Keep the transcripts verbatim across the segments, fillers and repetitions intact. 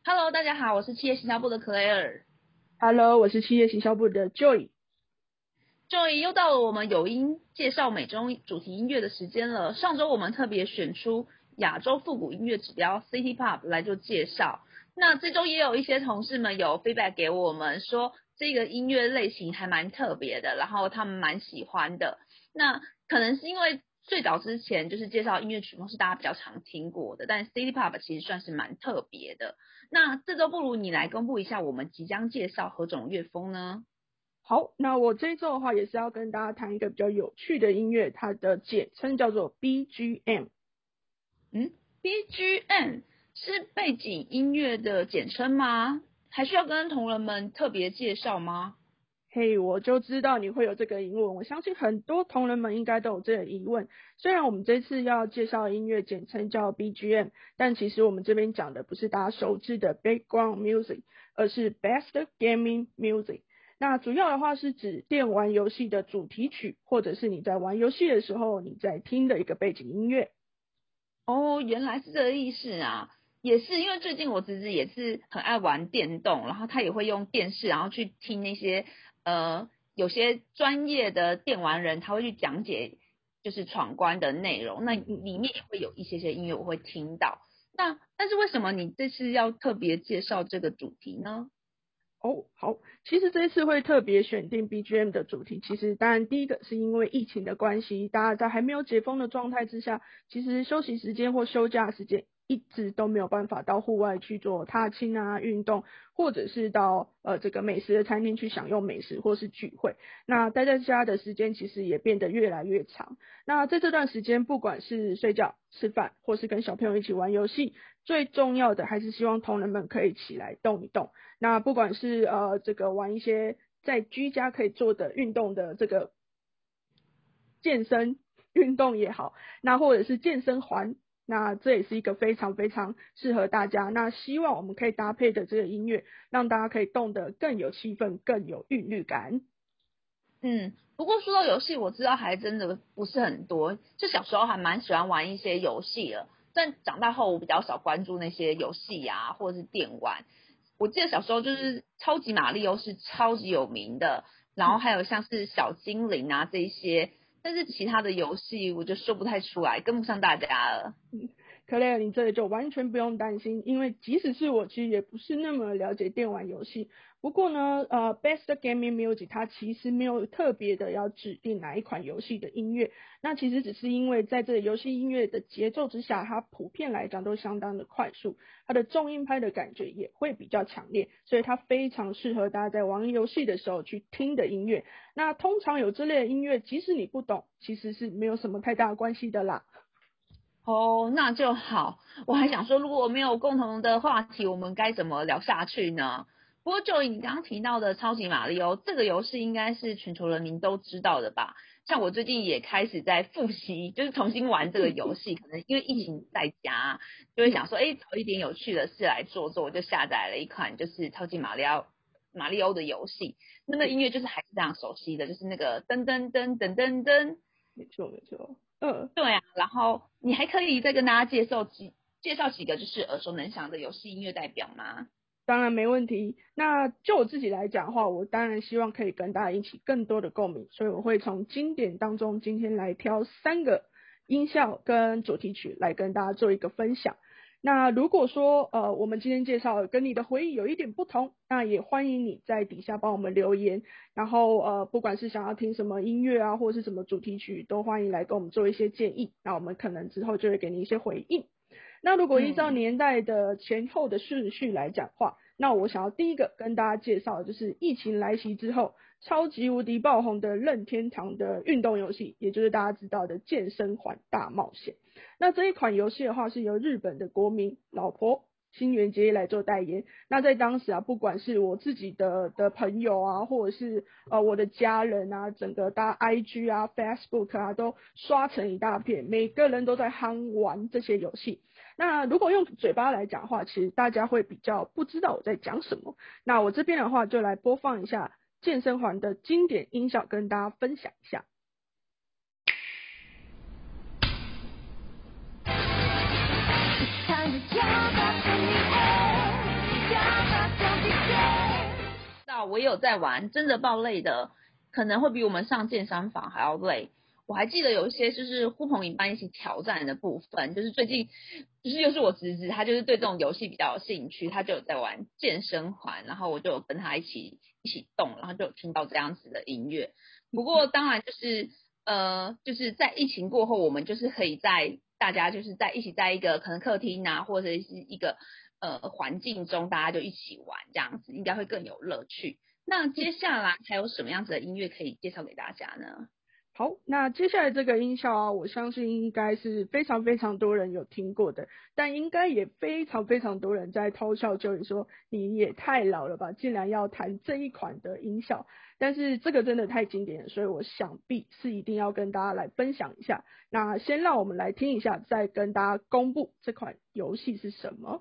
Hello，大家好，我是企业行销部的 Claire。 Hello，我是企业行销部的 Joy。 终于又到了我们有音介绍每周主题音乐的时间了。上周我们特别选出亚洲复古音乐指标 City Pop 来做介绍。那这周也有一些同事们有 feedback 给我们说，这个音乐类型还蛮特别的，然后他们蛮喜欢的。那可能是因为最早之前就是介绍音乐曲风是大家比较常听过的，但 City Pop 其实算是蛮特别的。那这周不如你来公布一下我们即将介绍何种乐风呢？ 好，那我这一周的话也是要跟大家谈一个比较有趣的音乐，它的简称叫做 B G M。 嗯，B G M 是背景音乐的简称吗？还需要跟同仁们特别介绍吗？ 嘿，我就知道你会有这个疑问，我相信很多同仁们应该都有这个疑问。虽然我们这次要介绍的音乐简称叫 B G M，但其实我们这边讲的不是大家熟知的 background music，而是 best gaming music。那主要的话是指电玩游戏的主题曲，或者是你在玩游戏的时候你在听的一个背景音乐。 哦，原来是这个意思啊！也是因为最近我侄子也是很爱玩电动，然后他也会用电视，然后去听那些呃有些专业的电玩人，他会去讲解就是闯关的内容，那嗯嗯。 里面也会有一些些音乐我会听到。那但是为什么你这次要特别介绍这个主题呢？ 哦，好，其实这一次会特别选定 B G M 的主题，其实当然第一个是因为疫情的关系，大家在还没有解封的状态之下，其实休息时间或休假时间一直都没有办法到户外去做踏青啊、运动，或者是到呃这个美食的餐厅去享用美食或是聚会。那待在家的时间其实也变得越来越长。那在这段时间，不管是睡觉、吃饭，或是跟小朋友一起玩游戏，最重要的还是希望同仁们可以起来动一动。那不管是呃这个玩一些在居家可以做的运动的这个健身运动也好，那或者是健身环，那这也是一个非常非常适合大家。那希望我们可以搭配的这个音乐，让大家可以动得更有气氛，更有韵律感。 嗯，不过说到游戏，我知道还真的不是很多。就小时候还蛮喜欢玩一些游戏的，但长大后我比较少关注那些游戏啊，或者是电玩。我记得小时候就是超级马里奥是超级有名的，然后嗯。 还有像是小精灵啊这一些，但是其他的游戏我就说不太出来，跟不上大家了。 嗯，克莱尔，你这里就完全不用担心，因为即使是我，其实也不是那么了解电玩游戏。不过呢，呃，Best Gaming Music 它其实没有特别的要指定哪一款游戏的音乐，那其实只是因为在这个游戏音乐的节奏之下，它普遍来讲都相当的快速，它的重音拍的感觉也会比较强烈，所以它非常适合大家在玩游戏的时候去听的音乐。那通常有这类的音乐，即使你不懂，其实是没有什么太大的关系的啦。 哦，那就好。我还想说，如果没有共同的话题，我们该怎么聊下去呢？不过，就你刚刚提到的超级马里奥这个游戏，应该是全球人民都知道的吧？像我最近也开始在复习，就是重新玩这个游戏。可能因为疫嗯情在家，就会嗯。 想说，哎，找一点有趣的事来做做，我就下载了一款就是超级马里奥马里奥的游戏。那么是。 音乐就是还是非常熟悉的，就是那个噔噔噔噔噔噔。 没错没错。嗯。 对啊，然后你还可以再跟大家介绍几介绍几个就是耳熟能详的游戏音乐代表吗？ 当然没问题。那就我自己来讲的话，我当然希望可以跟大家引起更多的共鸣，所以我会从经典当中今天来挑三个音效跟主题曲来跟大家做一个分享。那如果说呃我们今天介绍的跟你的回忆有一点不同，那也欢迎你在底下帮我们留言，然后呃不管是想要听什么音乐啊，或者是什么主题曲，都欢迎来跟我们做一些建议，那我们可能之后就会给你一些回应。那如果依照嗯， 年代的前后的顺序来讲话，那我想要第一个跟大家介绍的就是疫情来袭之后超级无敌爆红的任天堂的运动游戏，也就是大家知道的健身环大冒险。那这一款游戏的话是由日本的国民老婆新垣结衣来做代言。那在当时啊，不管是我自己的的朋友啊，或者是呃我的家人啊，整个大家 I G 啊、Facebook 啊都刷成一大片，每个人都在夯玩这些游戏。那如果用嘴巴来讲的话，其实大家会比较不知道我在讲什么。那我这边的话就来播放一下健身环的经典音效，跟大家分享一下。 Time to jump up in the air. 有在玩，真的爆累的，可能会比我们上健身房还要累。我还记得有一些就是呼朋引伴一起挑战的部分，就是最近就是又是我侄子，他就是对这种游戏比较有兴趣，他就有在玩健身环，然后我就有跟他一起一起动，然后就有听到这样子的音乐。不过当然就是呃就是在疫情过后，我们就是可以在大家就是在一起在一个可能客厅啊，或者是一个呃环境中，大家就一起玩这样子，应该会更有乐趣。那接下来还有什么样子的音乐可以介绍给大家呢？ 好，那接下来这个音效啊，我相信应该是非常非常多人有听过的，但应该也非常非常多人在偷笑，就是说你也太老了吧，竟然要弹这一款的音效。但是这个真的太经典了，所以我想必是一定要跟大家来分享一下。那先让我们来听一下，再跟大家公布这款游戏是什么。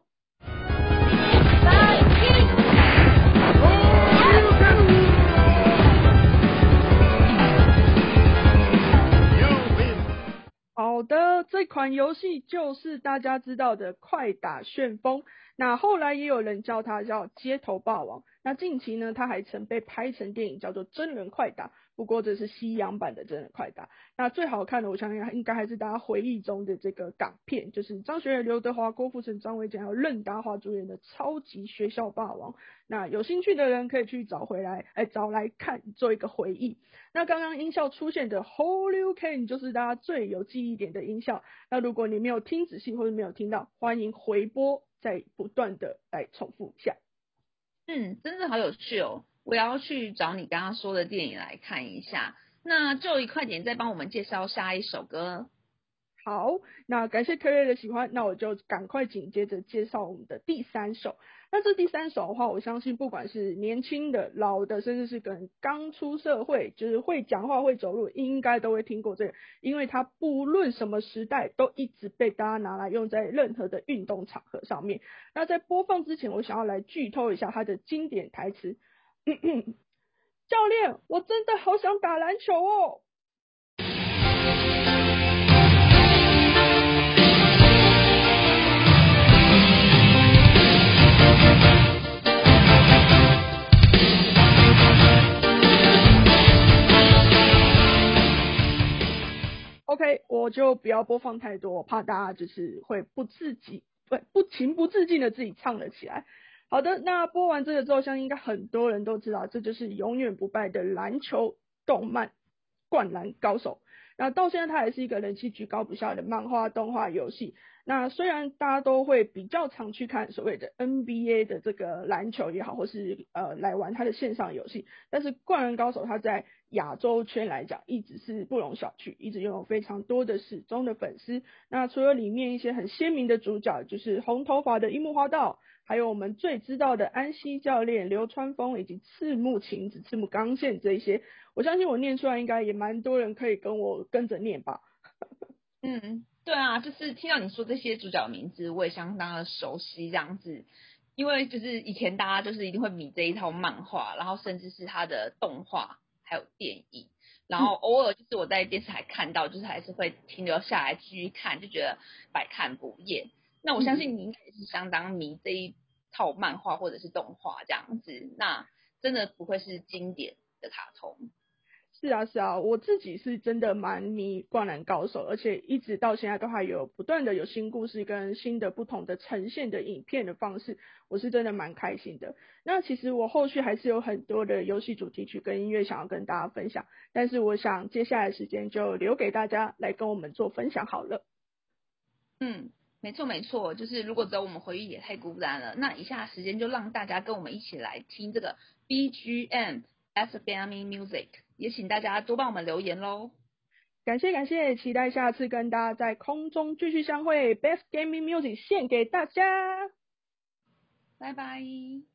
好的，这款游戏就是大家知道的快打旋风，那后来也有人叫它叫街头霸王，那近期呢，它还曾被拍成电影叫做真人快打，不过这是西洋版的真人快打。那最好看的，我相信应该还是大家回忆中的这个港片，就是张学友、刘德华、郭富城、张卫健还有任达华主演的超级学校霸王。那有兴趣的人可以去找回来，哎，找来看做一个回忆。那刚刚音效出现的 Holy You Can 就是大家最有记忆点的音效。那如果你没有听仔细或者没有听到，欢迎回播，再不断的来重复一下。 嗯，真的好有趣哦！我要去找你刚刚说的电影来看一下。那就一快点再帮我们介绍下一首歌。 好，那感谢 Kerry 的喜欢，那我就赶快紧接着介绍我们的第三首。那这第三首的话，我相信不管是年轻的、老的，甚至是跟刚出社会，就是会讲话、会走路，应该都会听过这个，因为它不论什么时代，都一直被大家拿来用在任何的运动场合上面。那在播放之前，我想要来剧透一下它的经典台词。教练，我真的好想打篮球哦。OK，我就不要播放太多，我怕大家就是会不自己不不情不自禁的自己唱了起来。好的，那播完这个之后，相信应该很多人都知道，这就是永远不败的篮球动漫灌篮高手。那到现在它还是一个人气居高不下的漫画、动画、游戏。那虽然大家都会比较常去看所谓的 N B A 的这个篮球也好，或是呃来玩它的线上游戏，但是灌篮高手它在亚洲圈来讲一直是不容小觑，一直拥有非常多的始终的粉丝。那除了里面一些很鲜明的主角，就是红头发的樱木花道，还有我们最知道的安西教练、流川枫以及赤木晴子、赤木刚宪这一些，我相信我念出来应该也蛮多人可以跟我跟着念吧。 嗯，对啊，就是听到你说这些主角名字，我也相当的熟悉这样子，因为就是以前大家就是一定会迷这一套漫画，然后甚至是它的动画还有电影，然后偶尔就是我在电视台看到，就是还是会停留下来继续看，就觉得百看不厌。那我相信你应该也是相当迷这一套漫画或者是动画这样子，那真的不会是经典的卡通。 是啊是啊，我自己是真的蛮迷灌篮高手，而且一直到现在都还有不断的有新故事跟新的不同的呈现的影片的方式，我是真的蛮开心的。那其实我后续还是有很多的游戏主题曲跟音乐想要跟大家分享，但是我想接下来时间就留给大家来跟我们做分享好了。 嗯，没错没错，就是如果只有我们回忆也太孤单了，那以下时间就让大家跟我们一起来听这个 B G M Best Gaming Music， 也请大家多帮我们留言喽。 感谢感谢，期待下次跟大家在空中继续相会，Best Gaming Music 献给大家， 拜拜。